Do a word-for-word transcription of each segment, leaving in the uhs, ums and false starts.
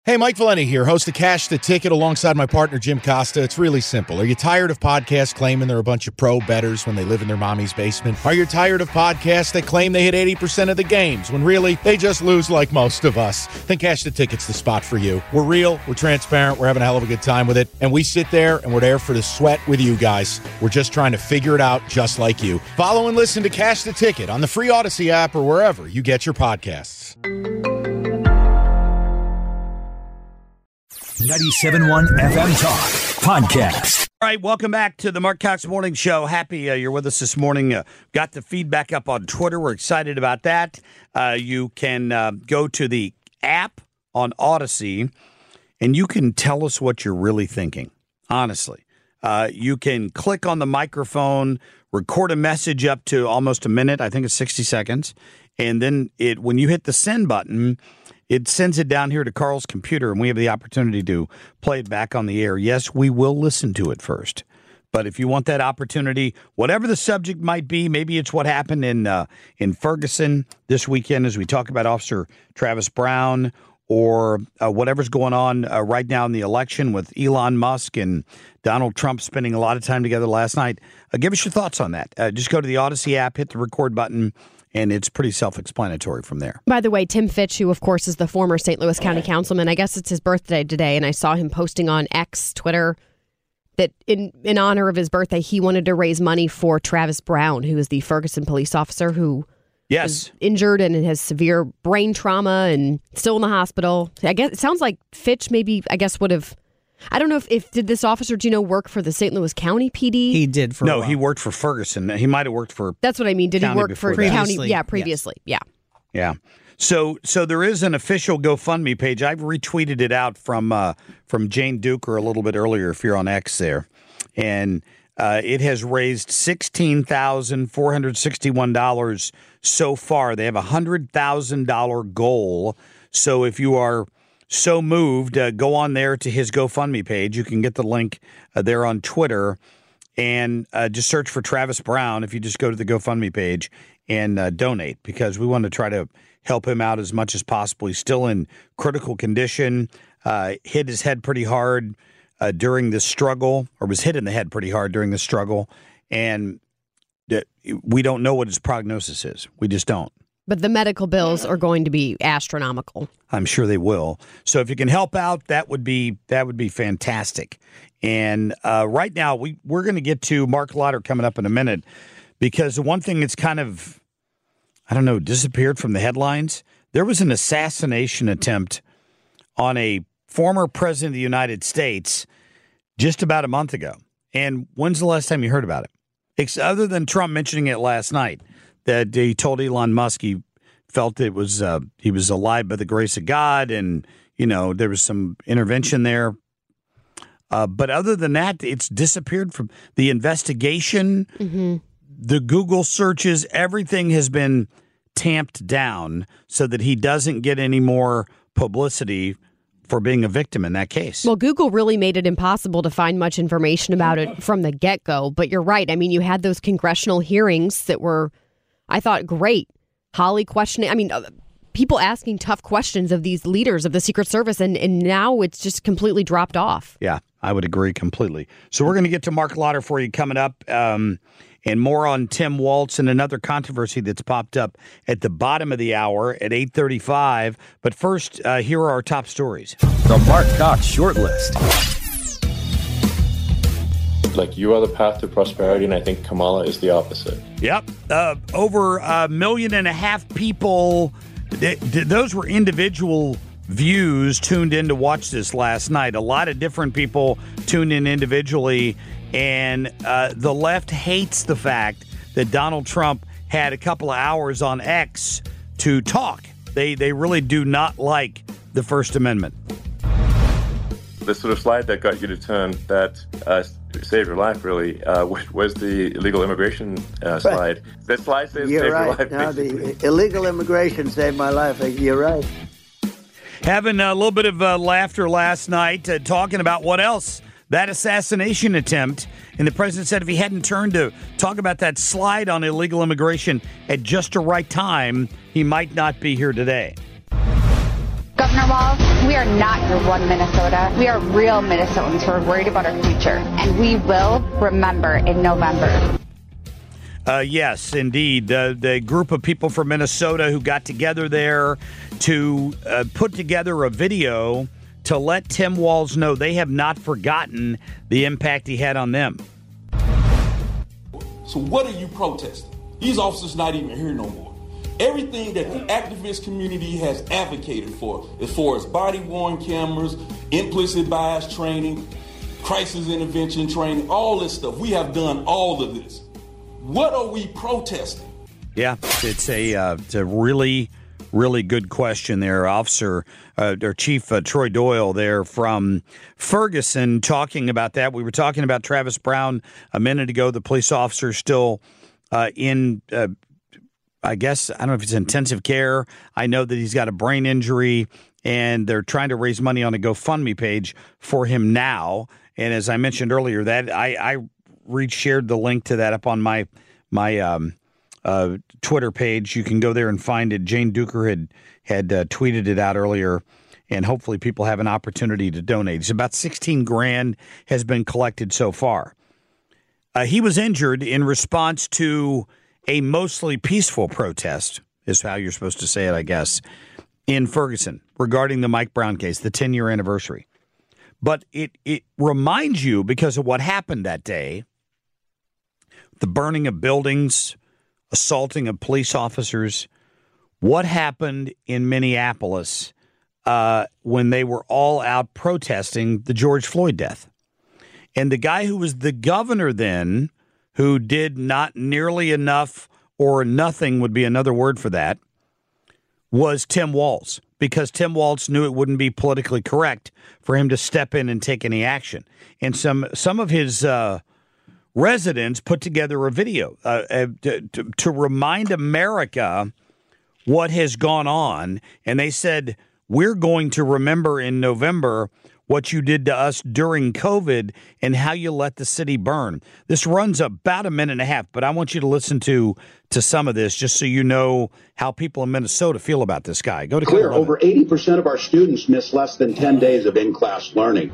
Hey, Mike Valenti here, host of Cash the Ticket alongside my partner, Jim Costa. It's really simple. Are you tired of podcasts claiming they're a bunch of pro bettors when they live in their mommy's basement? Are you tired of podcasts that claim they hit eighty percent of the games when really they just lose like most of us? Then Cash the Ticket's the spot for you. We're real, we're transparent, we're having a hell of a good time with it, and we sit there and we're there for the sweat with you guys. We're just trying to figure it out just like you. Follow and listen to Cash the Ticket on the free Odyssey app or wherever you get your podcasts. ninety-seven point one F M Talk Podcast. All right, welcome back to the Mark Cox Morning Show. Happy uh, you're with us this morning. Uh, got the feedback up on Twitter. We're excited about that. Uh, you can uh, go to the app on Odyssey, and you can tell us what you're really thinking, honestly. Uh, you can click on the microphone, record a message up to almost a minute. I think it's sixty seconds. And then it when you hit the send button, it sends it down here to Carl's computer, and we have the opportunity to play it back on the air. Yes, we will listen to it first. But if you want that opportunity, whatever the subject might be, maybe it's what happened in uh, in Ferguson this weekend as we talk about Officer Travis Brown, or uh, whatever's going on uh, right now in the election with Elon Musk and Donald Trump spending a lot of time together last night. Uh, give us your thoughts on that. Uh, just go to the Odyssey app, hit the record button, and it's pretty self-explanatory from there. By the way, Tim Fitch, who, of course, is the former Saint Louis County councilman, I guess it's his birthday today, and I saw him posting on X, Twitter, that in, in honor of his birthday, he wanted to raise money for Travis Brown, who is the Ferguson police officer who yes. was injured and has severe brain trauma and still in the hospital. I guess it sounds like Fitch maybe, I guess, would have... I don't know if, if did this officer, do you know, work for the Saint Louis County P D? He did for No, a while. he worked for Ferguson. He might have worked for That's what I mean. Did he county work for before that. county? Previously, Yeah, previously. Yeah. Yeah. So so there is an official GoFundMe page. I've retweeted it out from uh, from Jane Duker a little bit earlier if you're on X there. And uh, it has raised sixteen thousand four hundred sixty-one dollars so far. They have a one hundred thousand dollars goal. So if you are so moved, uh, go on there to his GoFundMe page. You can get the link uh, there on Twitter and uh, just search for Travis Brown if you just go to the GoFundMe page and uh, donate, because we want to try to help him out as much as possible. He's still in critical condition, uh, hit his head pretty hard uh, during this struggle, or was hit in the head pretty hard during this struggle, and th- we don't know what his prognosis is. We just don't. But the medical bills are going to be astronomical. I'm sure they will. So if you can help out, that would be that would be fantastic. And uh, right now, we, we're going to get to Mark Lauder coming up in a minute, because the one thing that's kind of, I don't know, disappeared from the headlines, there was an assassination attempt on a former president of the United States just about a month ago. And when's the last time you heard about it? It's, other than Trump mentioning it last night, that he told Elon Musk he felt it was uh, he was alive by the grace of God, and you know there was some intervention there. Uh, but other than that, it's disappeared from the investigation. Mm-hmm. The Google searches, everything has been tamped down so that he doesn't get any more publicity for being a victim in that case. Well, Google really made it impossible to find much information about it from the get-go. But you're right. I mean, you had those congressional hearings that were, I thought, great. Holly questioning, I mean, uh, people asking tough questions of these leaders of the Secret Service, and, and now it's just completely dropped off. Yeah, I would agree completely. So we're going to get to Mark Lauder for you coming up, um, and more on Tim Walz and another controversy that's popped up at the bottom of the hour at eight thirty-five. But first, uh, here are our top stories. The Mark Cox Shortlist. Like, you are the path to prosperity, and I think Kamala is the opposite. Yep. Uh, over a million and a half people, th- th- those were individual views tuned in to watch this last night. A lot of different people tuned in individually, and uh, the left hates the fact that Donald Trump had a couple of hours on X to talk. They, they really do not like the First Amendment. The sort of slide that got you to turn, that uh, saved your life, really, uh, was the illegal immigration uh, slide. Right. That slide says You're saved right. your life. No, the illegal immigration saved my life. You're right. Having a little bit of uh, laughter last night, uh, talking about what else, that assassination attempt. And the president said if he hadn't turned to talk about that slide on illegal immigration at just the right time, he might not be here today. Got Governor Walz, we are not your one Minnesota. We are real Minnesotans who are worried about our future, and we will remember in November. Uh, yes, indeed. Uh, the group of people from Minnesota who got together there to uh, put together a video to let Tim Walz know they have not forgotten the impact he had on them. So what are you protesting? These officers not even here no more. Everything that the activist community has advocated for, as far as body-worn cameras, implicit bias training, crisis intervention training, all this stuff, we have done all of this. What are we protesting? Yeah, it's a uh, it's a really, really good question there, Officer uh, or Chief uh, Troy Doyle there from Ferguson talking about that. We were talking about Travis Brown a minute ago. The police officer still uh, in, uh, I guess, I don't know if it's intensive care. I know that he's got a brain injury, and they're trying to raise money on a GoFundMe page for him now. And as I mentioned earlier, that I, I re-shared the link to that up on my my um, uh, Twitter page. You can go there and find it. Jane Duker had had uh, tweeted it out earlier, and hopefully people have an opportunity to donate. It's about sixteen grand has been collected so far. Uh, he was injured in response to a mostly peaceful protest, is how you're supposed to say it, I guess, in Ferguson regarding the Mike Brown case, the ten-year anniversary. But it, it reminds you, because of what happened that day, the burning of buildings, assaulting of police officers, what happened in Minneapolis uh, when they were all out protesting the George Floyd death. And the guy who was the governor then, who did not nearly enough, or nothing would be another word for that, was Tim Walz, because Tim Walz knew it wouldn't be politically correct for him to step in and take any action. And some some of his uh, residents put together a video uh, uh, to, to remind America what has gone on. And they said, we're going to remember in November what you did to us during COVID and how you let the city burn. This runs about a minute and a half, but I want you to listen to to some of this just so you know how people in Minnesota feel about this guy. Go to Clear, over eighty percent of our students miss less than ten days of in-class learning.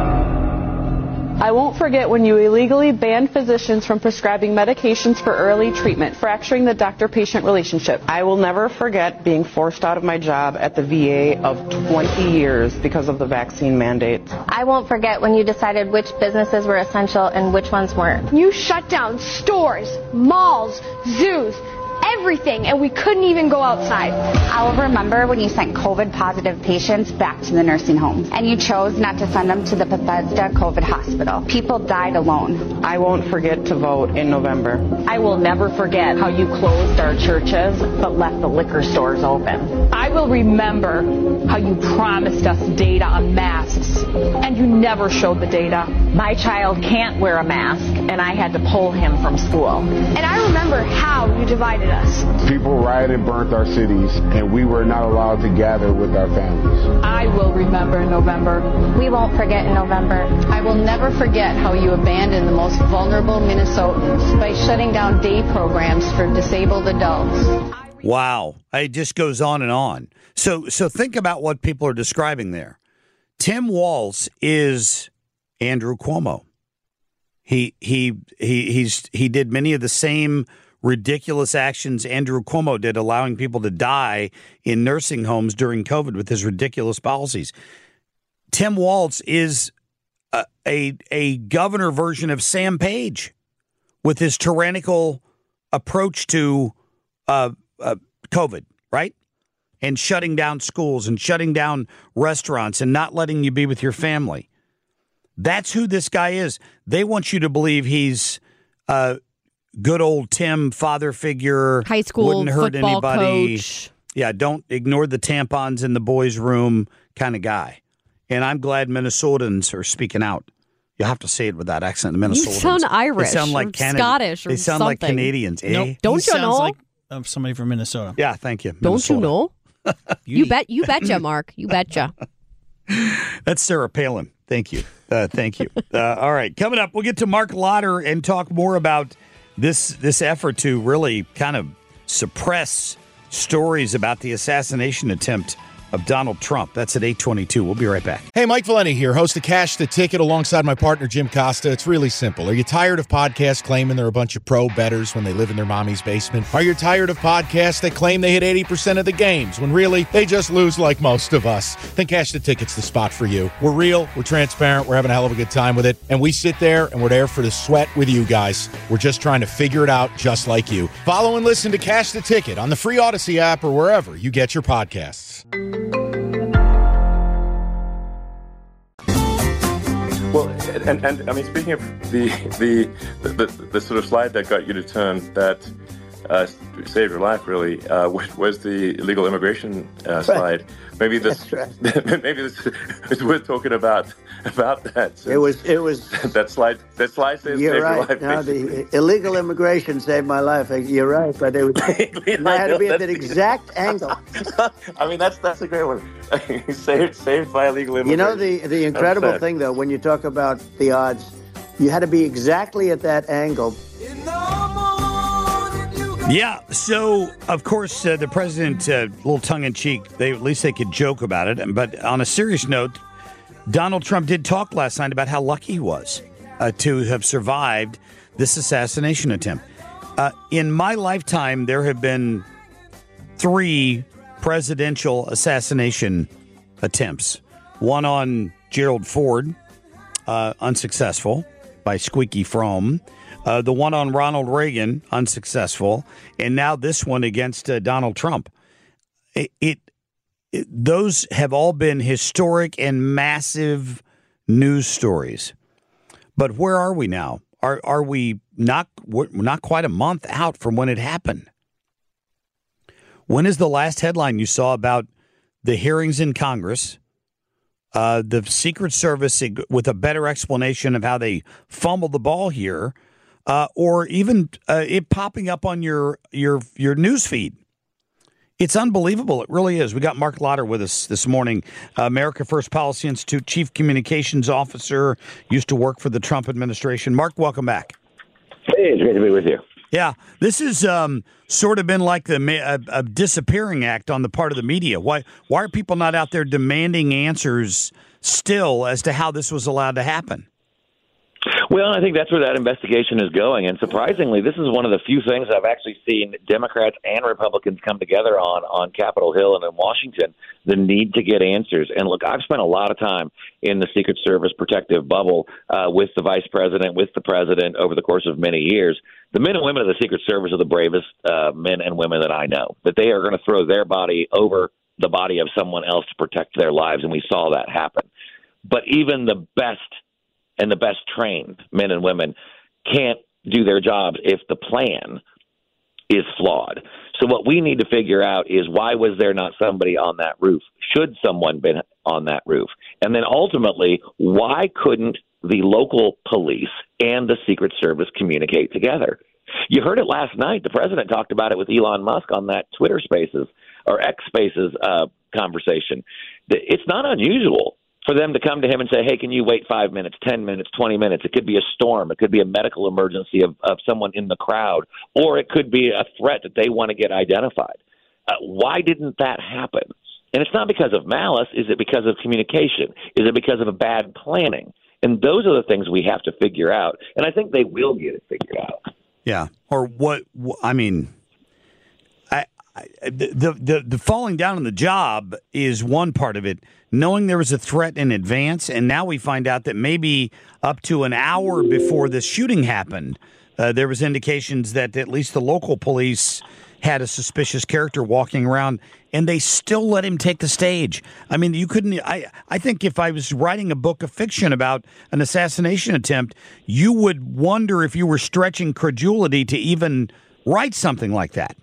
I won't forget when you illegally banned physicians from prescribing medications for early treatment, fracturing the doctor-patient relationship. I will never forget being forced out of my job at the V A of twenty years because of the vaccine mandates. I won't forget when you decided which businesses were essential and which ones weren't. You shut down stores, malls, zoos, everything, and we couldn't even go outside. I'll remember when you sent COVID-positive patients back to the nursing homes, and you chose not to send them to the Bethesda COVID hospital. People died alone. I won't forget to vote in November. I will never forget how you closed our churches but left the liquor stores open. I will remember how you promised us data on masks, and you never showed the data. My child can't wear a mask, and I had to pull him from school. And I remember how you divided us. People rioted and burnt our cities, and we were not allowed to gather with our families. I will remember in November. We won't forget in November. I will never forget how you abandoned the most vulnerable Minnesotans by shutting down day programs for disabled adults. Wow. It just goes on and on. So, so think about what people are describing there. Tim Walz is Andrew Cuomo. He he he he's he did many of the same ridiculous actions Andrew Cuomo did, allowing people to die in nursing homes during COVID with his ridiculous policies. Tim Walz is a a, a governor version of Sam Page with his tyrannical approach to uh, uh, COVID, right? And shutting down schools and shutting down restaurants and not letting you be with your family. That's who this guy is. They want you to believe he's uh, good old Tim, father figure, high school wouldn't hurt football anybody. coach. Yeah, don't ignore the tampons in the boys' room kind of guy. And I'm glad Minnesotans are speaking out. You have to say it with that accent, Minnesotans. You sound Irish, they sound like or Canada- Scottish, or They sound something. like Canadians. Eh? Nope. Don't he you sounds know? like uh, somebody from Minnesota. Yeah, thank you. Don't you Minnesota. know? you bet. You betcha, Mark. You betcha. That's Sarah Palin. Thank you. Uh, thank you. Uh, all right. Coming up, we'll get to Mark Lauder and talk more about this this effort to really kind of suppress stories about the assassination attempt of Donald Trump. That's at eight twenty-two. We'll be right back. Hey, Mike Valenti here, host of Cash the Ticket alongside my partner, Jim Costa. It's really simple. Are you tired of podcasts claiming they're a bunch of pro bettors when they live in their mommy's basement? Are you tired of podcasts that claim they hit eighty percent of the games when really they just lose like most of us? Then Cash the Ticket's the spot for you. We're real, we're transparent, we're having a hell of a good time with it, and we sit there and we're there for the sweat with you guys. We're just trying to figure it out just like you. Follow and listen to Cash the Ticket on the free Odyssey app or wherever you get your podcasts. Well, and, and I mean, speaking of the, the the the sort of slide that got you to turn that uh, saved your life, really, uh, was the illegal immigration uh, slide. Maybe this, right. maybe this is worth talking about about that. It was, it was that slide. That slide saved, you're saved right. your life. No, the illegal immigration saved my life. You're right, but it, was, it had to be at that exact angle. I mean, that's that's a great one. saved saved by illegal immigration. You know, the the incredible thing though, when you talk about the odds, you had to be exactly at that angle. Yeah, so, of course, uh, the president, a uh, little tongue-in-cheek, they at least they could joke about it. But on a serious note, Donald Trump did talk last night about how lucky he was uh, to have survived this assassination attempt. Uh, in my lifetime, there have been three presidential assassination attempts. One on Gerald Ford, uh, unsuccessful by Squeaky Fromme. Uh, the one on Ronald Reagan, unsuccessful, and now this one against uh, Donald Trump. It, it, it those have all been historic and massive news stories. But where are we now? Are are we not we're not quite a month out from when it happened? When is the last headline you saw about the hearings in Congress? Uh, the Secret Service with a better explanation of how they fumbled the ball here. Uh, or even uh, it popping up on your your your news feed. It's unbelievable. It really is. We got Mark Lotter with us this morning, uh, America First Policy Institute Chief Communications Officer, used to work for the Trump administration. Mark, welcome back. Hey, it's great to be with you. Yeah, this has um, sort of been like the a, a disappearing act on the part of the media. Why why are people not out there demanding answers still as to how this was allowed to happen? Well, I think that's where that investigation is going. And surprisingly, this is one of the few things I've actually seen Democrats and Republicans come together on on Capitol Hill and in Washington, the need to get answers. And look, I've spent a lot of time in the Secret Service protective bubble uh, with the vice president, with the president over the course of many years. The men and women of the Secret Service are the bravest uh, men and women that I know, that they are going to throw their body over the body of someone else to protect their lives. And we saw that happen. But even the best and the best trained men and women can't do their jobs if the plan is flawed. So what we need to figure out is, why was there not somebody on that roof? Should someone been on that roof? And then ultimately, why couldn't the local police and the Secret Service communicate together? You heard it last night. The president talked about it with Elon Musk on that Twitter Spaces or X Spaces uh, conversation. It's not unusual for them to come to him and say, hey, can you wait five minutes, ten minutes, twenty minutes? It could be a storm. It could be a medical emergency of, of someone in the crowd, or it could be a threat that they want to get identified. Uh, why didn't that happen? And it's not because of malice. Is it because of communication? Is it because of a bad planning? And those are the things we have to figure out. And I think they will get it figured out. Yeah. Or what, I mean, I, I the, the, the falling down on the job is one part of it. Knowing there was a threat in advance, and now we find out that maybe up to an hour before the shooting happened, uh, there was indications that at least the local police had a suspicious character walking around, and they still let him take the stage. I mean, you couldn't. I I think if I was writing a book of fiction about an assassination attempt, you would wonder if you were stretching credulity to even write something like that.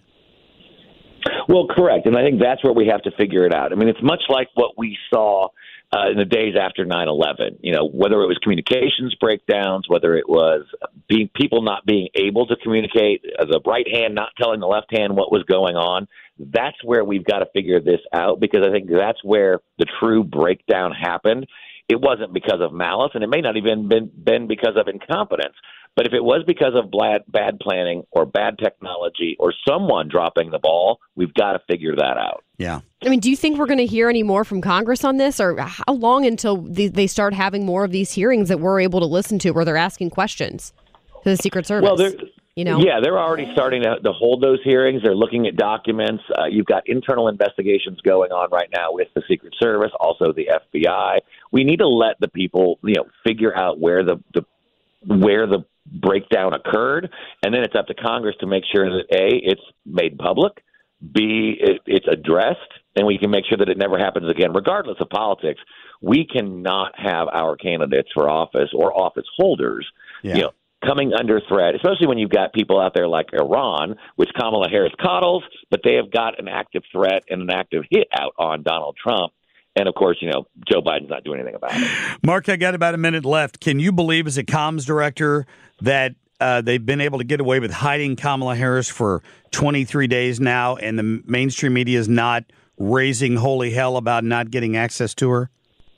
Well, correct. And I think that's where we have to figure it out. I mean, it's much like what we saw uh, in the days after nine eleven, you know, whether it was communications breakdowns, whether it was being, people not being able to communicate, uh, the right hand not telling the left hand what was going on. That's where we've got to figure this out, because I think that's where the true breakdown happened. It wasn't because of malice, and it may not even been been because of incompetence. But if it was because of bad, bad planning or bad technology or someone dropping the ball, we've got to figure that out. Yeah. I mean, do you think we're going to hear any more from Congress on this, or how long until they, they start having more of these hearings that we're able to listen to where they're asking questions to the Secret Service? Well, they're, you know? yeah, they're already starting to, to hold those hearings. They're looking at documents. Uh, you've got internal investigations going on right now with the Secret Service, also the F B I. We need to let the people, you know, figure out where the, the where the breakdown occurred, and then it's up to Congress to make sure that A, it's made public, B, it, it's addressed, and we can make sure that it never happens again, regardless of politics. We cannot have our candidates for office or office holders, yeah. you know, coming under threat, especially when you've got people out there like Iran, which Kamala Harris coddles, but they have got an active threat and an active hit out on Donald Trump. And, of course, you know, Joe Biden's not doing anything about it. Mark, I got about a minute left. Can you believe, as a comms director, that uh, they've been able to get away with hiding Kamala Harris for twenty-three days now, and the mainstream media is not raising holy hell about not getting access to her?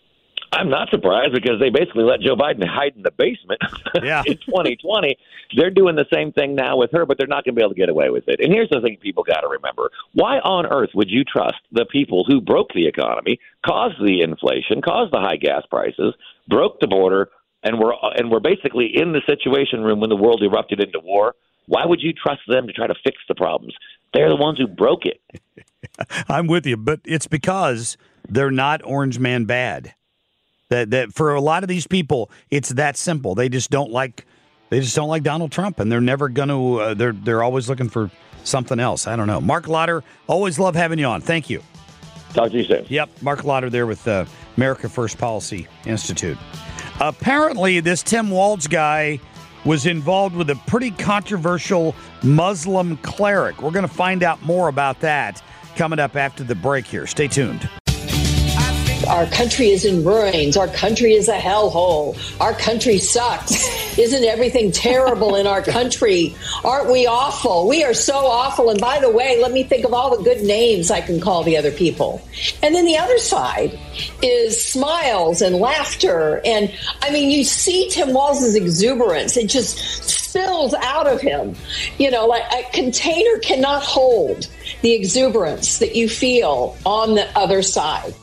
I'm not surprised, because they basically let Joe Biden hide in the basement yeah. in twenty twenty. They're doing the same thing now with her, but they're not going to be able to get away with it. And here's the thing people got to remember. Why on earth would you trust the people who broke the economy, caused the inflation, caused the high gas prices, broke the border, and were, and were basically in the Situation Room when the world erupted into war? Why would you trust them to try to fix the problems? They're the ones who broke it. I'm with you, but it's because they're not Orange Man bad. That that for a lot of these people, it's that simple. They just don't like they just don't like Donald Trump, and they're never going to. Uh, they're they're always looking for something else. I don't know. Mark Lotter, always love having you on. Thank you. Talk to you soon. Yep, Mark Lotter there with uh, America First Policy Institute. Apparently, this Tim Walz guy was involved with a pretty controversial Muslim cleric. We're going to find out more about that coming up after the break here. Stay tuned. Our country is in ruins. Our country is a hellhole. Our country sucks. Isn't everything terrible in our country? Aren't we awful? We are so awful. And by the way, let me think of all the good names I can call the other people. And then the other side is smiles and laughter. And I mean, you see Tim Walz's exuberance. It just spills out of him. You know, like a container cannot hold the exuberance that you feel on the other side.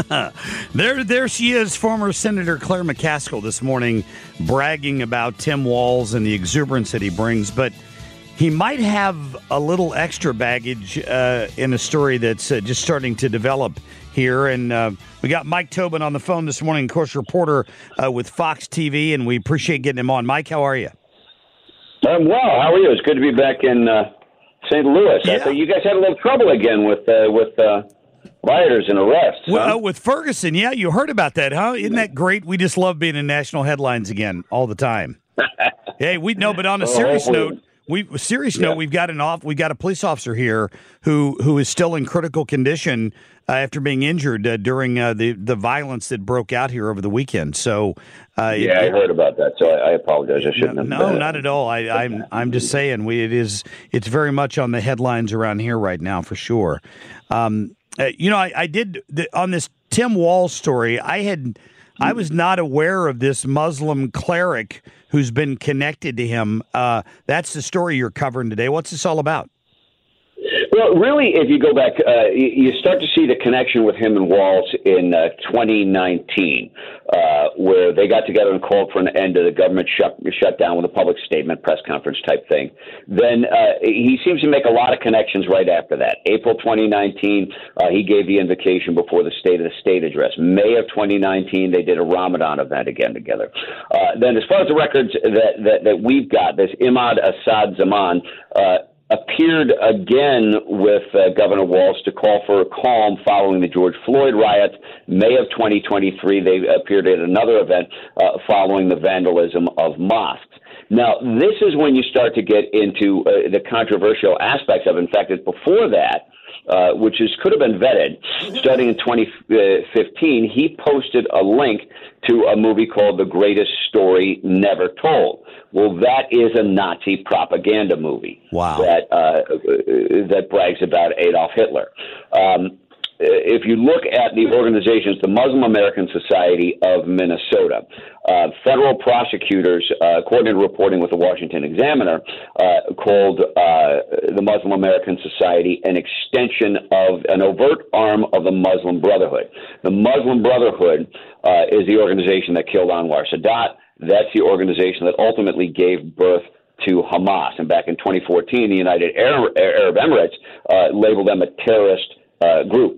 there there she is, former Senator Claire McCaskill this morning, bragging about Tim Walz and the exuberance that he brings. But he might have a little extra baggage uh, in a story that's uh, just starting to develop here. And uh, we got Mike Tobin on the phone this morning, of course, reporter uh, with Fox T V, and we appreciate getting him on. Mike, how are you? I'm well. How are you? It's good to be back in uh, Saint Louis. Yeah. I think you guys had a little trouble again with uh, with uh, rioters and arrests. Well, huh? uh, with Ferguson, yeah, you heard about that, huh? Isn't that great? We just love being in national headlines again all the time. Hey, we know, but on a serious oh, note, we serious yeah. note, we've got an off, we've got a police officer here who who is still in critical condition uh, after being injured uh, during uh, the the violence that broke out here over the weekend. So, uh, yeah, it, I heard about that. So I, I apologize. I shouldn't no, have. No, been. not at all. I, I'm I'm just saying we it is it's very much on the headlines around here right now for sure. Um, uh, you know, I, I did the, on this Tim Walz story. I had I was not aware of this Muslim cleric who's been connected to him. Uh, that's the story you're covering today. What's this all about? Well, really, if you go back, uh, you, you start to see the connection with him and Walz in uh, twenty nineteen, uh, where they got together and called for an end to the government shut, shutdown with a public statement, press conference type thing. Then uh, he seems to make a lot of connections right after that. April twenty nineteen, uh, he gave the invocation before the State of the State address. May of twenty nineteen, they did a Ramadan event again together. Uh, then as far as the records that, that, that we've got, this Imad Assad Zaman, uh, appeared again with uh, Governor Walz to call for a calm following the George Floyd riots. May of twenty twenty-three, they appeared at another event uh, following the vandalism of mosques. Now, this is when you start to get into uh, the controversial aspects of it. In fact, it's before that, uh, which is could have been vetted. Starting in twenty fifteen, he posted a link to a movie called The Greatest Story Never Told. Well, that is a Nazi propaganda movie. Wow. That uh, that brags about Adolf Hitler. Um, if you look at the organizations, the Muslim American Society of Minnesota, uh, federal prosecutors, uh, according to reporting with the Washington Examiner, uh, called uh, the Muslim American Society an extension of an overt arm of the Muslim Brotherhood. The Muslim Brotherhood uh, is the organization that killed Anwar Sadat. That's the organization that ultimately gave birth to Hamas. And back in twenty fourteen, the United Arab Emirates uh, labeled them a terrorist uh, group.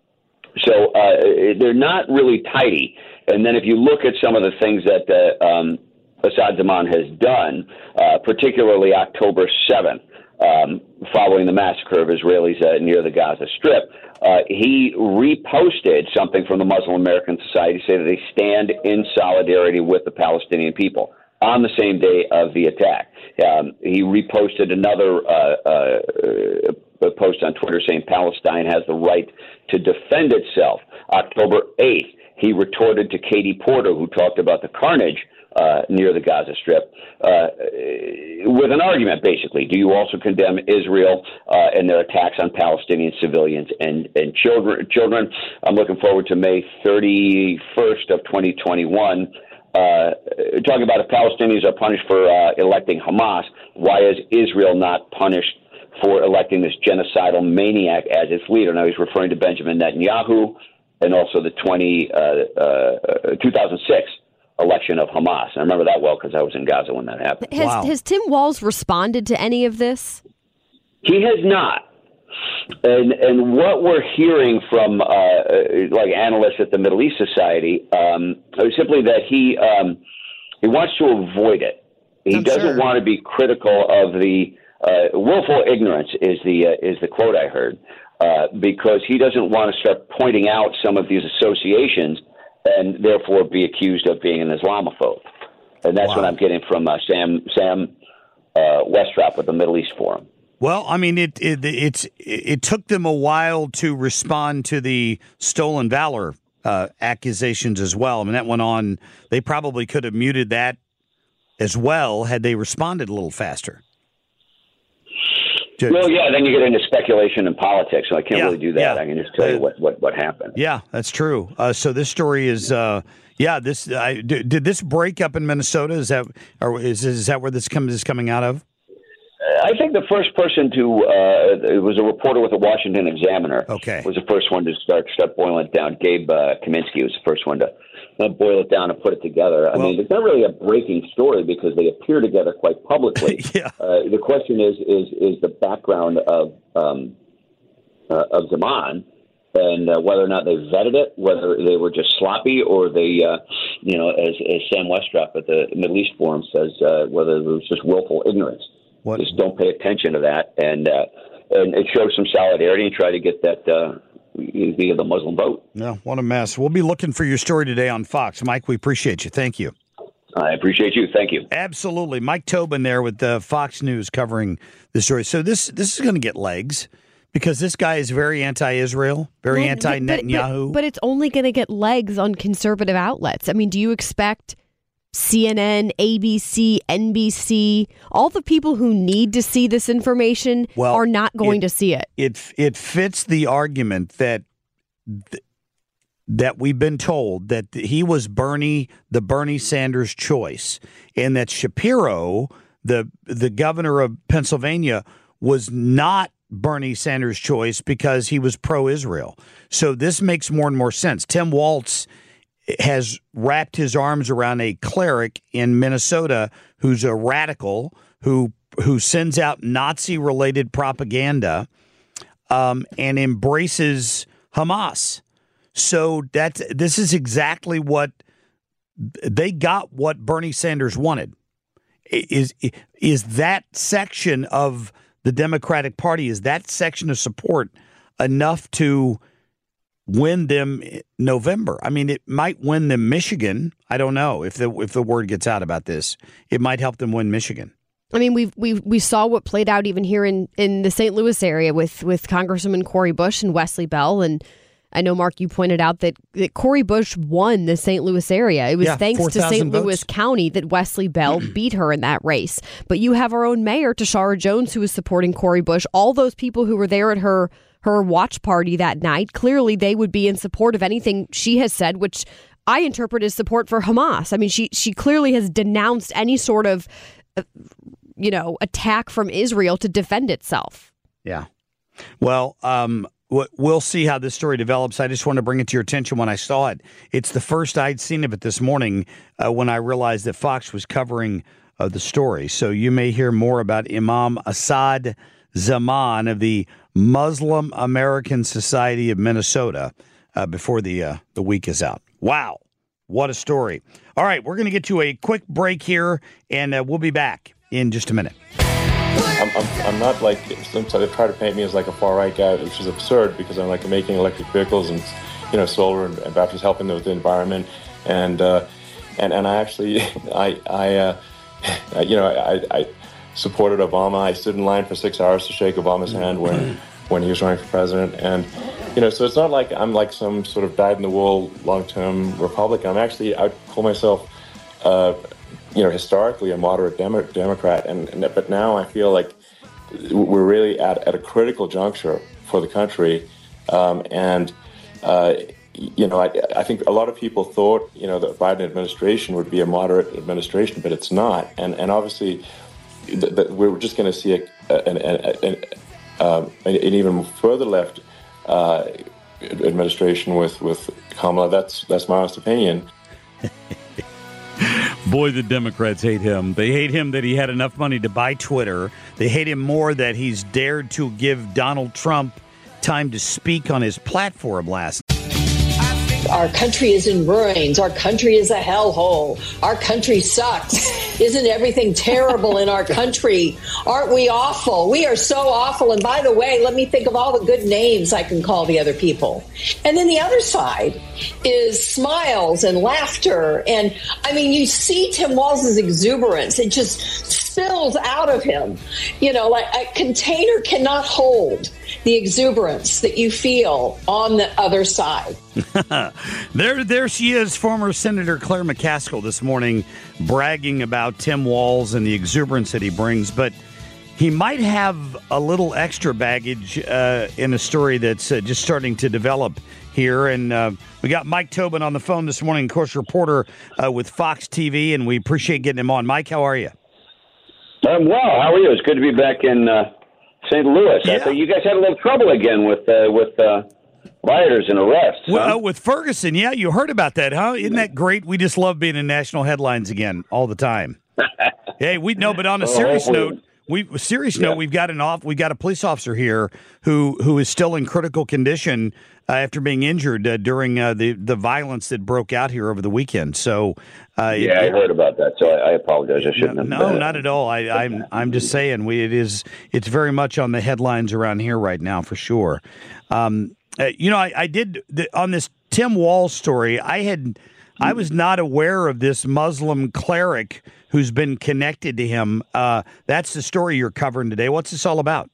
So uh, they're not really tidy. And then if you look at some of the things that uh, um, Assad Zaman has done, uh, particularly October seventh, um, following the massacre of Israelis uh, near the Gaza Strip, uh, he reposted something from the Muslim American Society saying that they stand in solidarity with the Palestinian people on the same day of the attack. Um, he reposted another uh, uh, post on Twitter saying Palestine has the right to defend itself. October eighth, he retorted to Katie Porter, who talked about the carnage uh, near the Gaza Strip, uh, with an argument, basically. Do you also condemn Israel uh, and their attacks on Palestinian civilians and, and children? Children? I'm looking forward to May thirty-first of twenty twenty-one. Uh, talking about if Palestinians are punished for uh, electing Hamas, why is Israel not punished for electing this genocidal maniac as its leader? Now, he's referring to Benjamin Netanyahu and also the twenty, uh, uh, two thousand six election of Hamas. I remember that well because I was in Gaza when that happened. Has, Wow. has Tim Walz responded to any of this? He has not. And and what we're hearing from uh, like analysts at the Middle East Society um, is simply that he um, he wants to avoid it. He I'm doesn't sure. want to be critical of the uh, willful ignorance is the uh, is the quote I heard uh, because he doesn't want to start pointing out some of these associations and therefore be accused of being an Islamophobe. And that's Wow. what I'm getting from uh, Sam Sam uh, Westrop with the Middle East Forum. Well, I mean, it, it it's it took them a while to respond to the stolen valor uh, accusations as well. I mean, that went on. They probably could have muted that as well had they responded a little faster. Just- Well, yeah, then you get into speculation and politics, so I can't Yeah, really do that. yeah. I can just tell you Uh, what, what, what happened. Yeah, that's true. Uh, so this story is, uh, yeah, this I, did, did this break up in Minnesota? Is that or is is that where this comes is coming out of? I think the first person to uh, it was a reporter with the Washington Examiner. Okay, was the first one to start start boiling it down. Gabe uh, Kaminsky was the first one to uh, boil it down and put it together. I Well- mean, it's not really a breaking story because they appear together quite publicly. yeah. Uh, the question is is is the background of um, uh, of Zaman. And uh, whether or not they vetted it, whether they were just sloppy, or they, uh, you know, as, as Sam Westrop at the Middle East Forum says, uh, whether it was just willful ignorance. What? Just don't pay attention to that, and uh, and it shows some solidarity and try to get that uh, via the Muslim vote. No, what a mess. We'll be looking for your story today on Fox, Mike. We appreciate you. Thank you. I appreciate you. Thank you. Absolutely, Mike Tobin there with uh, Fox News covering the story. So this this is going to get legs. Because this guy is very anti-Israel, very Well, anti-Netanyahu. But, but, but it's only going to get legs on conservative outlets. I mean, do you expect C N N, A B C, N B C, all the people who need to see this information Well, are not going it- to see it? It it fits the argument that th- that we've been told that he was Bernie, the Bernie Sanders choice, and that Shapiro, the the governor of Pennsylvania, was not Bernie Sanders' choice because he was pro-Israel. So this makes more and more sense. Tim Walz has wrapped his arms around a cleric in Minnesota who's a radical, who who sends out Nazi-related propaganda um, and embraces Hamas. So that's this is exactly what they got. What Bernie Sanders wanted is is that section of the Democratic Party, is that section of support enough to win them in November? I mean, it might win them Michigan. I don't know if the if the word gets out about this. It might help them win Michigan. I mean, we we we saw what played out even here in, in the Saint Louis area with with Congressman Cori Bush and Wesley Bell. And I know, Mark, you pointed out that, that Cori Bush won the Saint Louis area. It was Yeah, thanks to Saint votes. Louis County that Wesley Bell beat her in that race. But you have our own mayor, Tashara Jones, who is supporting Cori Bush. All those people who were there at her her watch party that night. Clearly, they would be in support of anything she has said, which I interpret as support for Hamas. I mean, she she clearly has denounced any sort of, uh, you know, attack from Israel to defend itself. Yeah. Well, um, we'll see how this story develops. I just want to bring it to your attention when I saw it. It's the first I'd seen of it this morning uh, when I realized that Fox was covering uh, the story. So you may hear more about Imam Assad Zaman of the Muslim American Society of Minnesota uh, before the uh, the week is out. Wow. What a story. All right, we're going to get to a quick break here, and uh, we'll be back in just a minute. I'm, I'm, I'm not like, some sort of try to paint me as like a far-right guy, which is absurd because I'm like making electric vehicles and, you know, solar and, and batteries, helping with the environment. And, uh, and, and I actually, I, I, uh, you know, I, I supported Obama. I stood in line for six hours to shake Obama's hand when, when he was running for president. And, you know, so it's not like I'm like some sort of dyed-in-the-wool long-term Republican. I'm actually, I call myself, uh, you know, historically a moderate Demo- Democrat, and, and but now I feel like we're really at, at a critical juncture for the country, um, and uh, you know, I, I think a lot of people thought, you know, the Biden administration would be a moderate administration, but it's not, and and obviously, the, the, we're just going to see a, an, an, an, um, an even further left uh, administration with with Kamala. That's that's my honest opinion. Boy, the Democrats hate him. They hate him that he had enough money to buy Twitter. They hate him more that he's dared to give Donald Trump time to speak on his platform last night. Our country is in ruins. Our country is a hellhole. Our country sucks. Isn't everything terrible in our country? Aren't we awful? We are so awful. And by the way, let me think of all the good names I can call the other people. And then the other side is smiles and laughter. And I mean, you see Tim Walz's exuberance. It just spills out of him. You know, like a container cannot hold the exuberance that you feel on the other side. there, there she is, former Senator Claire McCaskill this morning, bragging about Tim Walz and the exuberance that he brings. But he might have a little extra baggage uh, in a story that's uh, just starting to develop here. And uh, we got Mike Tobin on the phone this morning, of course, reporter uh, with Fox T V, and we appreciate getting him on. Mike, how are you? I'm well. How are you? It's good to be back in uh, Saint Louis. Yeah. I thought you guys had a little trouble again with uh, with uh, rioters and arrests. Well, huh? uh, with Ferguson, yeah, you heard about that, huh? Isn't that great? We just love being in national headlines again all the time. Hey, we know, but on a serious well, note, we serious yeah. note, we've got an off, we've got a police officer here who who is still in critical condition uh, after being injured uh, during uh, the the violence that broke out here over the weekend. So, uh, yeah, it, I heard about that. So I, I apologize. I shouldn't no, have. No, uh, not at all. I, I'm I'm just saying we it is it's very much on the headlines around here right now for sure. Um, uh, you know, I, I did the, on this Tim Walz story. I had I was not aware of this Muslim cleric who's been connected to him. Uh, that's the story you're covering today. What's this all about?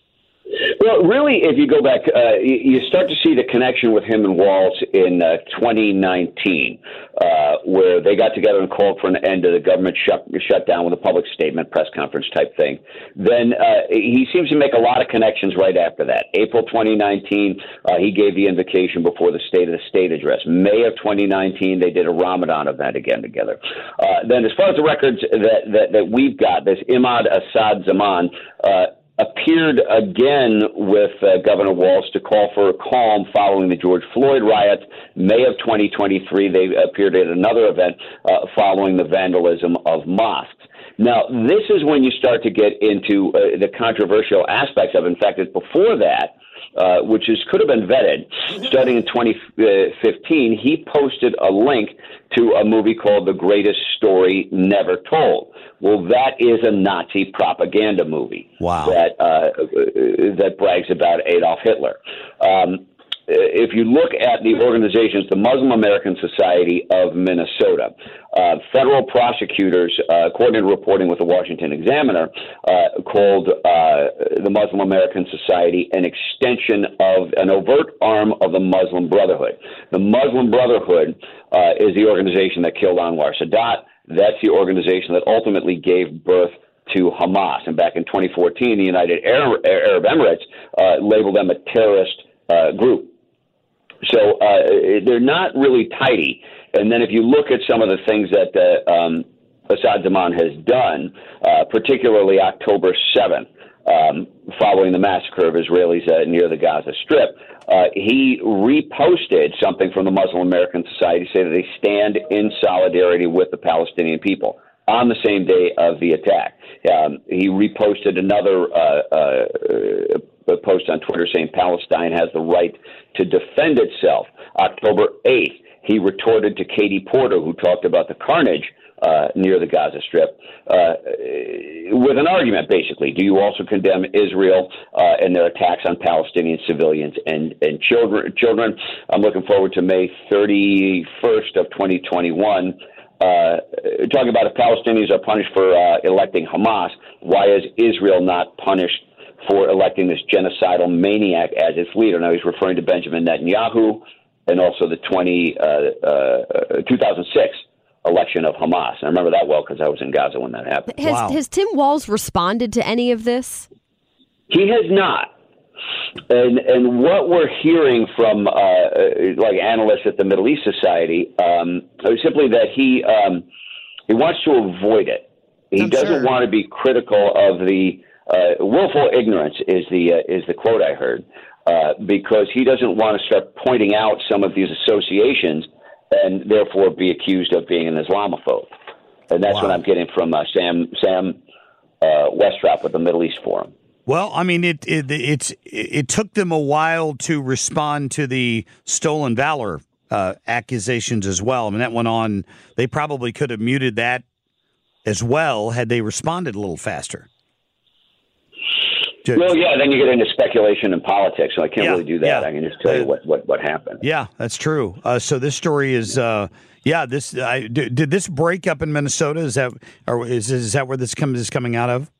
Well, really, if you go back, uh, you start to see the connection with him and Walz in uh, twenty nineteen, uh, where they got together and called for an end to the government shut, shutdown with a public statement, press conference type thing. Then uh, he seems to make a lot of connections right after that. April twenty nineteen, uh, he gave the invocation before the State of the State address. May of twenty nineteen, they did a Ramadan event again together. Uh, then as far as the records that, that, that we've got, this Imad Assad Zaman, uh, appeared again with uh, Governor Walz to call for a calm following the George Floyd riots. May of twenty twenty-three, they appeared at another event uh, following the vandalism of mosques. Now, this is when you start to get into uh, the controversial aspects of it. In fact, it's before that, uh, which is could have been vetted. Starting in twenty fifteen, he posted a link to a movie called The Greatest Story Never Told. Well, that is a Nazi propaganda movie. Wow. That uh, that brags about Adolf Hitler. Um, if you look at the organizations, the Muslim American Society of Minnesota, uh, federal prosecutors, uh, according to reporting with the Washington Examiner, uh, called uh, the Muslim American Society an extension of an overt arm of the Muslim Brotherhood. The Muslim Brotherhood uh, is the organization that killed Anwar Sadat. That's the organization that ultimately gave birth to Hamas. And back in twenty fourteen, the United Arab, Arab Emirates uh, labeled them a terrorist uh, group. So uh, they're not really tidy. And then if you look at some of the things that uh, um, Assad Zaman has done, uh, particularly October seventh, um, following the massacre of Israelis uh, near the Gaza Strip, uh, he reposted something from the Muslim American Society saying that they stand in solidarity with the Palestinian people on the same day of the attack. Um, he reposted another uh, uh, post on Twitter saying Palestine has the right to defend itself. October eighth, he retorted to Katie Porter, who talked about the carnage uh, near the Gaza Strip, uh, with an argument, basically. Do you also condemn Israel uh, and their attacks on Palestinian civilians and, and children? Children. I'm looking forward to May thirty-first of twenty twenty-one. Uh, talking about if Palestinians are punished for uh, electing Hamas, why is Israel not punished for electing this genocidal maniac as its leader? Now, he's referring to Benjamin Netanyahu and also the twenty, uh, uh, two thousand six election of Hamas. I remember that well because I was in Gaza when that happened. Has, Wow. has Tim Walz responded to any of this? He has not. And and what we're hearing from uh, like analysts at the Middle East Society um, is simply that he um, he wants to avoid it. He I'm doesn't sure. want to be critical of the uh, willful ignorance is the uh, is the quote I heard uh, because he doesn't want to start pointing out some of these associations and therefore be accused of being an Islamophobe. And that's Wow. what I'm getting from uh, Sam Sam uh, Westrop with the Middle East Forum. Well, I mean, it, it it's it took them a while to respond to the stolen valor uh, accusations as well. I mean, that went on. They probably could have muted that as well had they responded a little faster. Just- Well, yeah, then you get into speculation and politics, so I can't Yeah, really do that. yeah. I can just tell you what, what, what happened. Yeah, that's true. Uh, so this story is, uh, yeah, this I, did, did this break up in Minnesota? Is that or is is that where this comes is coming out of?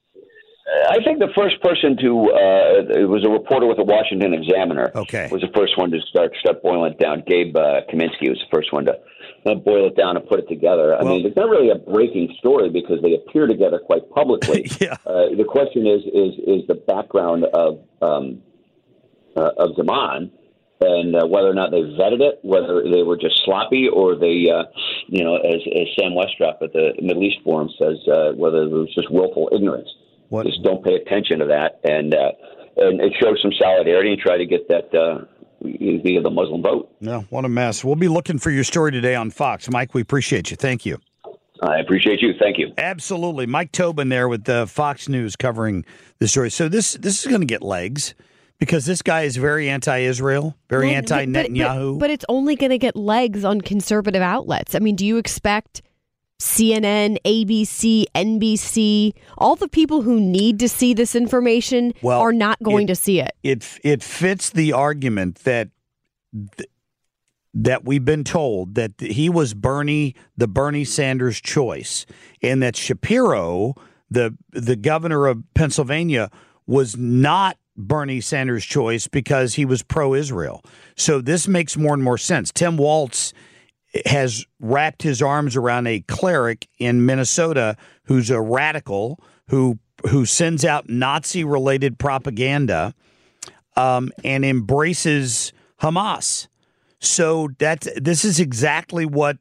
I think the first person to uh, it was a reporter with the Washington Examiner. Okay, was the first one to start start boiling it down. Gabe uh, Kaminsky was the first one to uh, boil it down and put it together. I Well- mean, it's not really a breaking story because they appear together quite publicly. yeah. Uh, the question is is is the background of um, uh, of Zaman. And uh, whether or not they vetted it, whether they were just sloppy, or they, uh, you know, as, as Sam Westrop at the Middle East Forum says, uh, whether it was just willful ignorance. What? Just don't pay attention to that, and uh, and it shows some solidarity and try to get that uh, via the Muslim vote. No, what a mess. We'll be looking for your story today on Fox, Mike. We appreciate you. Thank you. I appreciate you. Thank you. Absolutely, Mike Tobin there with uh, Fox News covering the story. So this this is going to get legs. Because this guy is very anti-Israel, very Well, anti-Netanyahu. But, but, but it's only going to get legs on conservative outlets. I mean, do you expect C N N, A B C, N B C, all the people who need to see this information Well, are not going it- to see it? It it fits the argument that th- that we've been told that he was Bernie, the Bernie Sanders choice, and that Shapiro, the the governor of Pennsylvania, was not Bernie Sanders' choice because he was pro-Israel. So this makes more and more sense. Tim Walz has wrapped his arms around a cleric in Minnesota who's a radical who who sends out Nazi-related propaganda um, and embraces Hamas. So that this is exactly what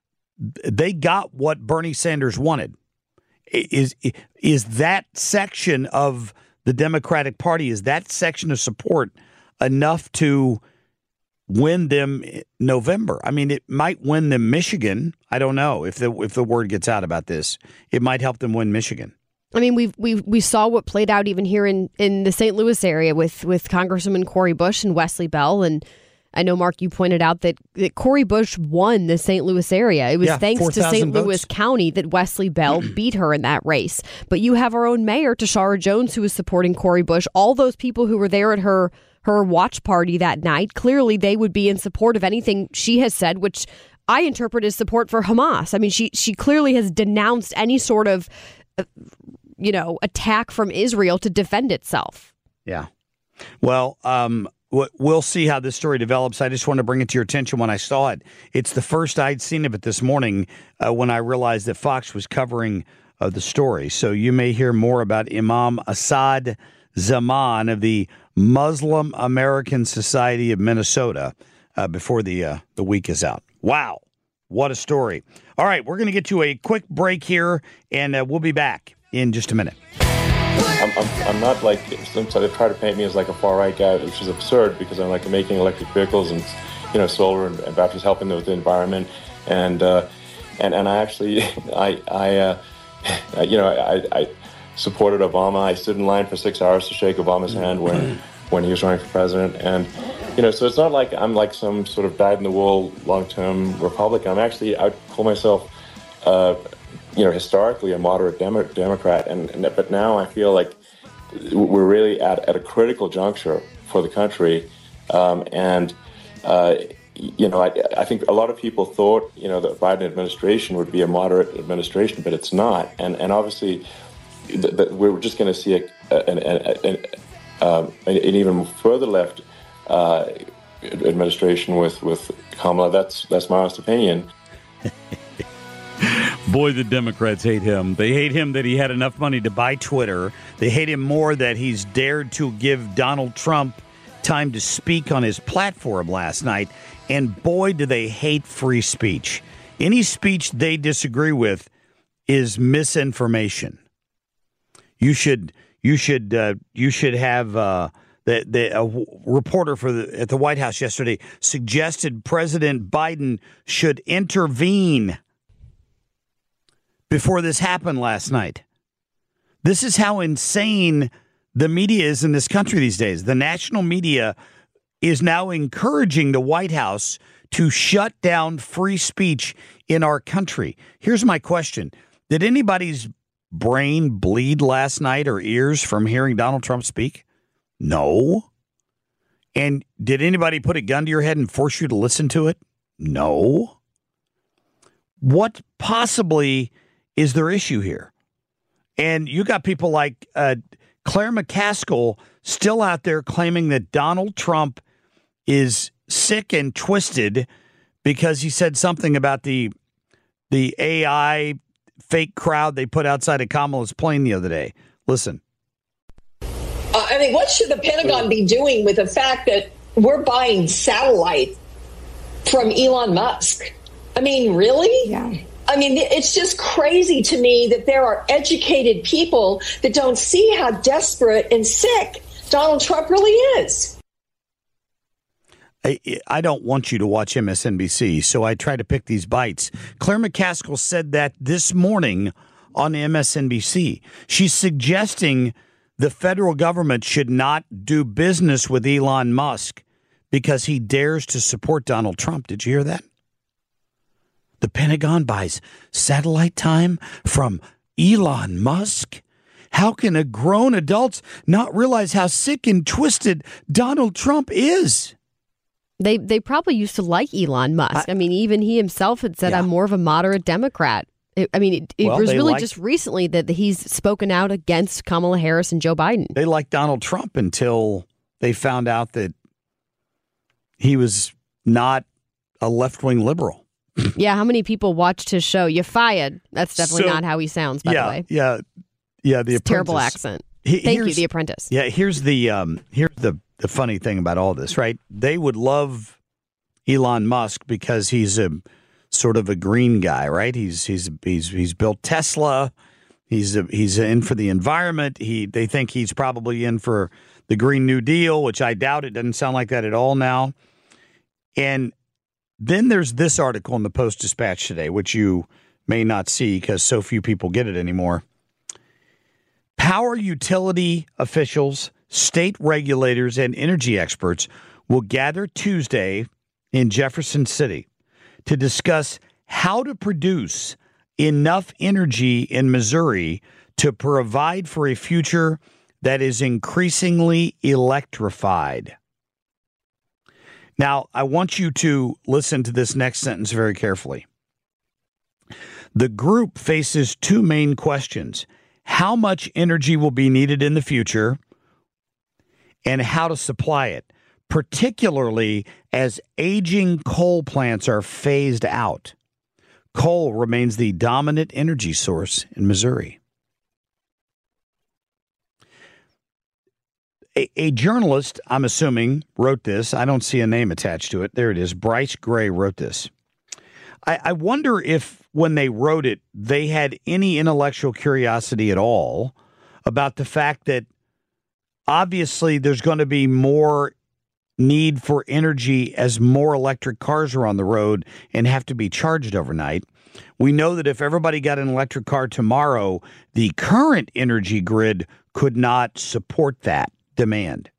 they got. What Bernie Sanders wanted is is that section of the Democratic Party, is that section of support enough to win them in November? I mean, it might win them Michigan. I don't know if the if the word gets out about this. It might help them win Michigan. I mean, we we we saw what played out even here in, in the Saint Louis area with, with Congressman Cori Bush and Wesley Bell. And I know, Mark, you pointed out that, that Cori Bush won the Saint Louis area. It was Yeah, thanks to Saint votes. Louis County that Wesley Bell beat her in that race. But you have our own mayor, Tashara Jones, who was supporting Cori Bush. All those people who were there at her her watch party that night, clearly they would be in support of anything she has said, which I interpret as support for Hamas. I mean, she she clearly has denounced any sort of, uh, you know, attack from Israel to defend itself. Yeah. Well, um, w- we'll see how this story develops. I just want to bring it to your attention when I saw it. It's the first I'd seen of it this morning uh, when I realized that Fox was covering of the story. So you may hear more about Imam Assad Zaman of the Muslim American Society of Minnesota uh, before the uh, the week is out. Wow, what a story. All right, we're going to get to a quick break here, and uh, we'll be back in just a minute. I'm, I'm, I'm not like, sometimes they try to paint me as like a far-right guy, which is absurd because I'm like making electric vehicles and, you know, solar and, and batteries, helping with the environment. And, uh, and, and I actually, I, I, uh, you know, I, I supported Obama. I stood in line for six hours to shake Obama's hand when, when he was running for president. And, you know, so it's not like I'm like some sort of dyed-in-the-wool long-term Republican. I'm actually, I would call myself, uh, you know, historically a moderate Demo- Democrat. And, and but now I feel like we're really at, at a critical juncture for the country. Um, and, uh, you know, I, I think a lot of people thought, you know, the Biden administration would be a moderate administration, but it's not. And and obviously, the, the, we're just going to see a, an, an, an, um, an even further left uh, administration with, with Kamala. That's that's my honest opinion. Boy, the Democrats hate him. They hate him that he had enough money to buy Twitter. They hate him more that he's dared to give Donald Trump time to speak on his platform last night. And boy, do they hate free speech. Any speech they disagree with is misinformation. You should you should uh, you should have uh, the the a reporter for the at the White House yesterday suggested President Biden should intervene before this happened last night. This is how insane the media is in this country these days. The national media is now encouraging the White House to shut down free speech in our country. Here's my question. Did anybody's brain bleed last night or ears from hearing Donald Trump speak? No. And did anybody put a gun to your head and force you to listen to it? No. What possibly is their issue here? And you got people like uh, Claire McCaskill still out there claiming that Donald Trump is sick and twisted because he said something about the the A I fake crowd they put outside of Kamala's plane the other day. Listen. Uh, I mean, what should the Pentagon be doing with the fact that we're buying satellite from Elon Musk? I mean, really? Yeah. I mean, it's just crazy to me that there are educated people that don't see how desperate and sick Donald Trump really is. I, I don't want you to watch M S N B C, so I try to pick these bites. Claire McCaskill said that this morning on M S N B C. She's suggesting the federal government should not do business with Elon Musk because he dares to support Donald Trump. Did you hear that? The Pentagon buys satellite time from Elon Musk? How can a grown adults not realize how sick and twisted Donald Trump is? They they probably used to like Elon Musk. I, I mean, even he himself had said, yeah. I'm more of a moderate Democrat. It, I mean, it, it well, was really liked, just recently that he's spoken out against Kamala Harris and Joe Biden. They liked Donald Trump until they found out that he was not a left-wing liberal. Yeah, how many people watched his show? You fired. That's definitely so, not how he sounds, by yeah, the way. Yeah, yeah, The Apprentice. Terrible accent. He, Thank you, The Apprentice. Yeah, here's the um, here's the, the funny thing about all this, right? They would love Elon Musk because he's a sort of a green guy, right? He's he's he's he's built Tesla. He's a, he's in for the environment. He they think he's probably in for the Green New Deal, which I doubt. It doesn't sound like that at all now. And then there's this article in the Post-Dispatch today, which you may not see because so few people get it anymore. Power utility officials, state regulators, and energy experts will gather Tuesday in Jefferson City to discuss how to produce enough energy in Missouri to provide for a future that is increasingly electrified. Now, I want you to listen to this next sentence very carefully. The group faces two main questions: how much energy will be needed in the future and how to supply it, particularly as aging coal plants are phased out. coal remains the dominant energy source in Missouri. A, a journalist, I'm assuming, wrote this. I don't see a name attached to it. There it is. Bryce Gray wrote this. I, I wonder if when they wrote it, they had any intellectual curiosity at all about the fact that obviously there's going to be more need for energy as more electric cars are on the road and have to be charged overnight. We know that if everybody got an electric car tomorrow, the current energy grid could not support that demand.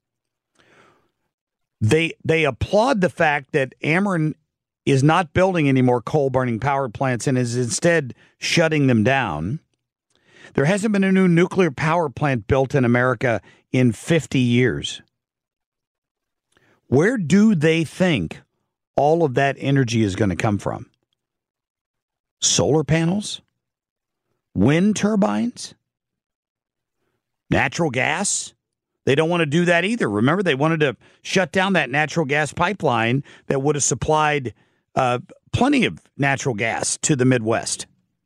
They they applaud the fact that Ameren is not building any more coal-burning power plants and is instead shutting them down. There hasn't been a new nuclear power plant built in America in fifty years. Where do they think all of that energy is going to come from? Solar panels? Wind turbines? Natural gas? They don't want to do that either. Remember, they wanted to shut down that natural gas pipeline that would have supplied uh, plenty of natural gas to the Midwest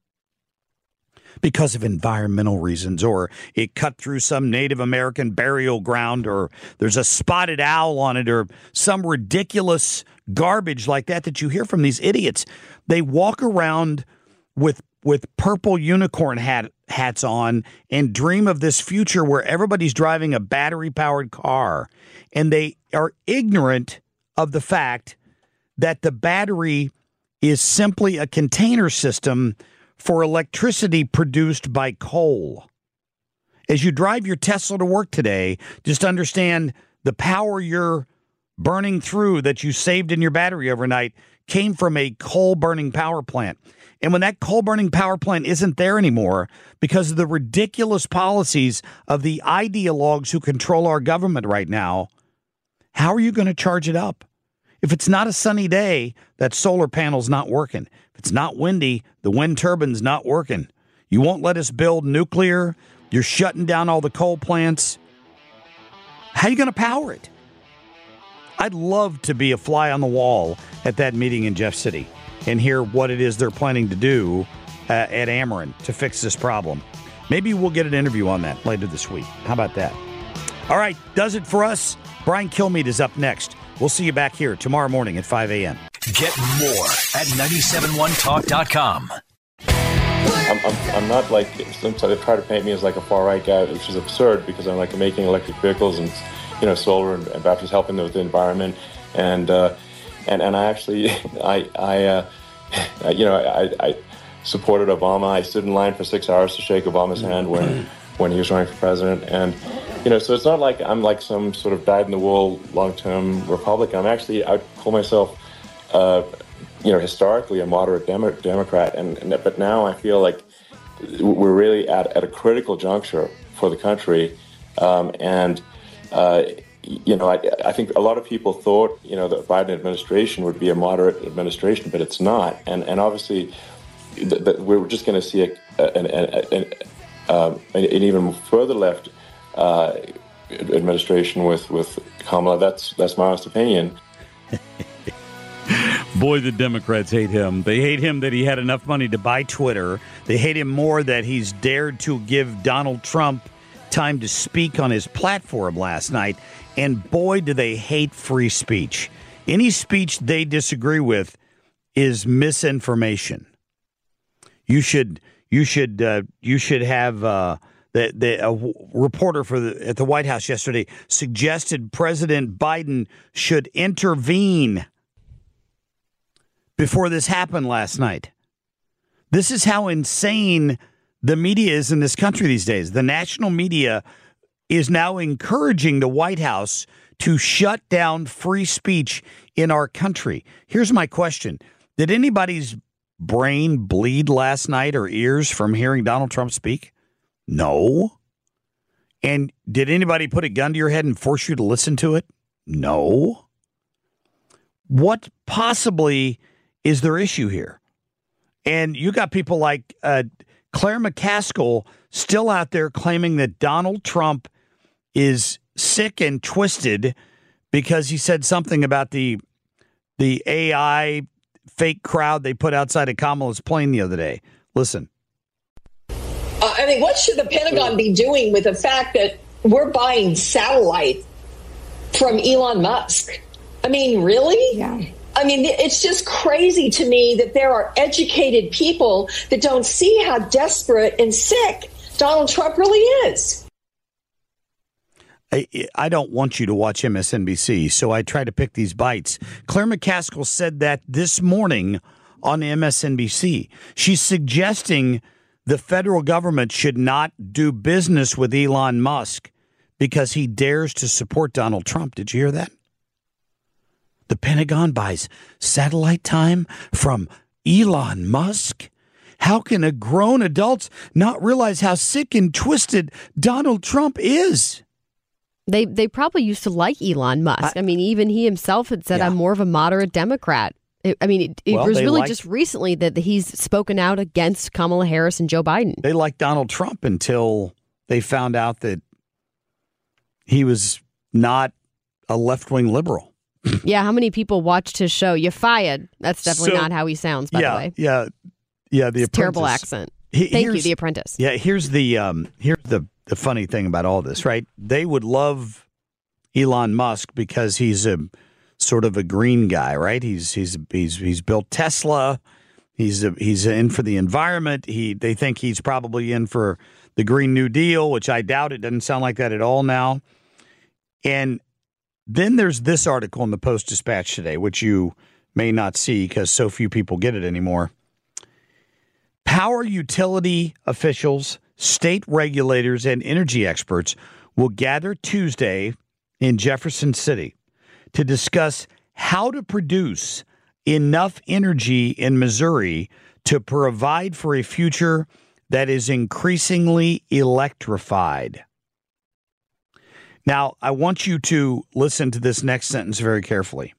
because of environmental reasons, or it cut through some Native American burial ground, or there's a spotted owl on it, or some ridiculous garbage like that that you hear from these idiots. They walk around with with purple unicorn hat, hats on and dream of this future where everybody's driving a battery-powered car, and they are ignorant of the fact that the battery is simply a container system for electricity produced by coal. As you drive your Tesla to work today, just understand the power you're burning through that you saved in your battery overnight came from a coal-burning power plant. And when that coal-burning power plant isn't there anymore because of the ridiculous policies of the ideologues who control our government right now, how are you going to charge it up? If it's not a sunny day, that solar panel's not working. If it's not windy, the wind turbine's not working. You won't let us build nuclear. You're shutting down all the coal plants. How are you going to power it? I'd love to be a fly on the wall at that meeting in Jeff City and hear what it is they're planning to do uh, at Ameren to fix this problem. Maybe we'll get an interview on that later this week. How about that? All right, does it for us. Brian Kilmeade is up next. We'll see you back here tomorrow morning at five a.m. Get more at nine seven one talk dot com. I'm, I'm, I'm not like, sometimes they try to paint me as like a far-right guy, which is absurd because I'm like making electric vehicles and, you know, solar and, and batteries, helping with the environment. And, uh, and, and I actually, I, I, uh, you know, I, I supported Obama. I stood in line for six hours to shake Obama's hand when, when he was running for president. And, you know, so it's not like I'm like some sort of dyed-in-the-wool long-term Republican. I'm actually, I call myself, uh, you know, historically a moderate Demo- Democrat. And, and but now I feel like we're really at, at a critical juncture for the country. Um, and, uh, you know, I, I think a lot of people thought, you know, the Biden administration would be a moderate administration, but it's not. And and obviously, th- th- we're just going to see a, an, an, an, um, an even further left uh, administration with, with Kamala. That's that's my honest opinion. Boy, the Democrats hate him. They hate him that he had enough money to buy Twitter. They hate him more that he's dared to give Donald Trump time to speak on his platform last night. And boy, do they hate free speech. Any speech they disagree with is misinformation. You should you should uh, you should have uh, the the a reporter for the, at the White House yesterday suggested President Biden should intervene before this happened last night. This is how insane the media is in this country these days. The national media is now encouraging the White House to shut down free speech in our country. Here's my question. Did anybody's brain bleed last night or ears from hearing Donald Trump speak? No. And did anybody put a gun to your head and force you to listen to it? No. What possibly is their issue here? And you got people like uh, Claire McCaskill still out there claiming that Donald Trump is sick and twisted because he said something about the the A I fake crowd they put outside of Kamala's plane the other day. Listen. Uh, I mean, what should the Pentagon be doing with the fact that we're buying satellite from Elon Musk? I mean, really? Yeah. I mean, it's just crazy to me that there are educated people that don't see how desperate and sick Donald Trump really is. I, I don't want you to watch M S N B C, so I try to pick these bites. Claire McCaskill said that this morning on M S N B C. She's suggesting the federal government should not do business with Elon Musk because he dares to support Donald Trump. Did you hear that? The Pentagon buys satellite time from Elon Musk? How can a grown adults not realize how sick and twisted Donald Trump is? They they probably used to like Elon Musk. I, I mean, even he himself had said, yeah. I'm more of a moderate Democrat. It, I mean, it, it well, was really liked, just recently that he's spoken out against Kamala Harris and Joe Biden. They liked Donald Trump until they found out that he was not a left-wing liberal. Yeah, how many people watched his show? You're fired. That's definitely so, not how he sounds, by yeah, the way. Yeah, yeah, The Apprentice. Terrible accent. He, Thank you, The Apprentice. Yeah, here's the um, here's the, the funny thing about all this, right? They would love Elon Musk because he's a sort of a green guy, right? He's he's he's he's built Tesla. He's a, he's in for the environment. He they think he's probably in for the Green New Deal, which I doubt. It doesn't sound like that at all now. And then there's this article in the Post-Dispatch today, which you may not see because so few people get it anymore. Power utility officials, state regulators, and energy experts will gather Tuesday in Jefferson City to discuss how to produce enough energy in Missouri to provide for a future that is increasingly electrified. Now, I want you to listen to this next sentence very carefully.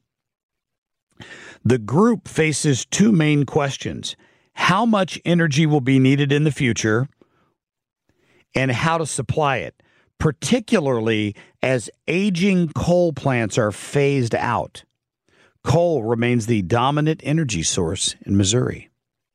The group faces two main questions: how much energy will be needed in the future and how to supply it, particularly as aging coal plants are phased out. Coal remains the dominant energy source in Missouri.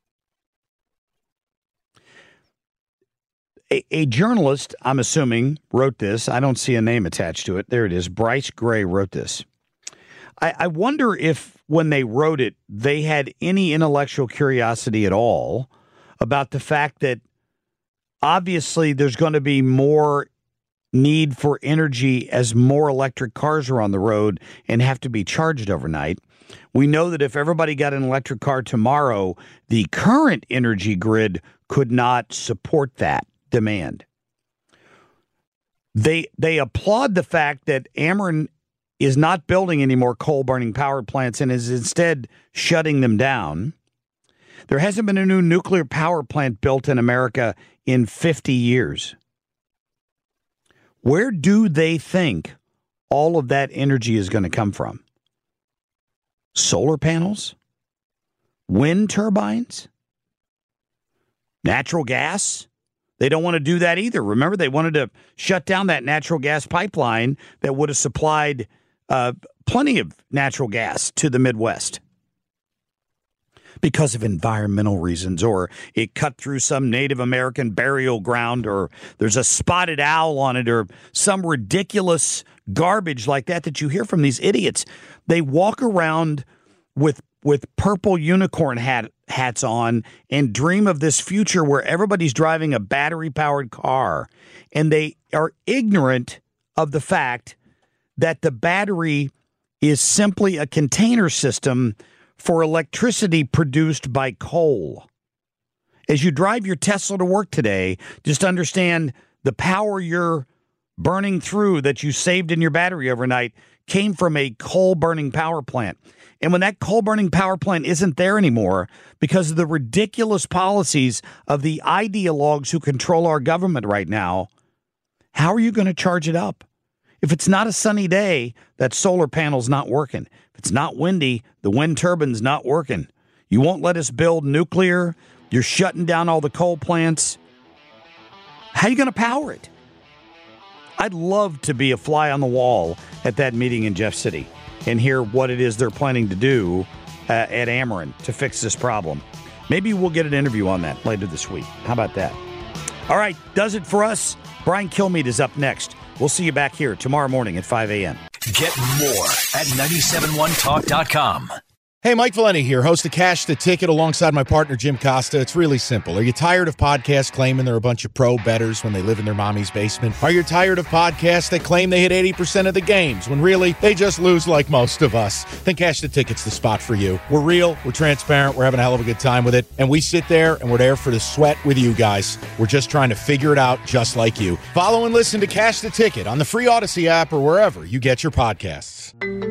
A, a journalist, I'm assuming, wrote this. I don't see a name attached to it. There it is. Bryce Gray wrote this. I, I wonder if when they wrote it, they had any intellectual curiosity at all about the fact that obviously there's going to be more need for energy as more electric cars are on the road and have to be charged overnight. We know that if everybody got an electric car tomorrow, the current energy grid could not support that demand. They they applaud the fact that Ameren is not building any more coal-burning power plants and is instead shutting them down. There hasn't been a new nuclear power plant built in America in fifty years. Where do they think all of that energy is going to come from? Solar panels? Wind turbines? Natural gas? They don't want to do that either. Remember, they wanted to shut down that natural gas pipeline that would have supplied uh, plenty of natural gas to the Midwest because of environmental reasons, or it cut through some Native American burial ground, or there's a spotted owl on it, or some ridiculous garbage like that that you hear from these idiots. They walk around with with purple unicorn hat, hats on and dream of this future where everybody's driving a battery-powered car, and they are ignorant of the fact that the battery is simply a container system for electricity produced by coal. As you drive your Tesla to work today, just understand the power you're burning through that you saved in your battery overnight came from a coal-burning power plant. And when that coal-burning power plant isn't there anymore because of the ridiculous policies of the ideologues who control our government right now, how are you going to charge it up? If it's not a sunny day, that solar panel's not working. If it's not windy, the wind turbine's not working. You won't let us build nuclear. You're shutting down all the coal plants. How are you going to power it? I'd love to be a fly on the wall at that meeting in Jeff City and hear what it is they're planning to do uh, at Ameren to fix this problem. Maybe we'll get an interview on that later this week. How about that? All right, does it for us. Brian Kilmeade is up next. We'll see you back here tomorrow morning at five a.m. Get more at nine seven one talk dot com. Hey, Mike Valenti here, host of Cash the Ticket alongside my partner, Jim Costa. It's really simple. Are you tired of podcasts claiming they're a bunch of pro bettors when they live in their mommy's basement? Are you tired of podcasts that claim they hit eighty percent of the games when really they just lose like most of us? Then Cash the Ticket's the spot for you. We're real, we're transparent, we're having a hell of a good time with it, and we sit there and we're there for the sweat with you guys. We're just trying to figure it out just like you. Follow and listen to Cash the Ticket on the free Odyssey app or wherever you get your podcasts.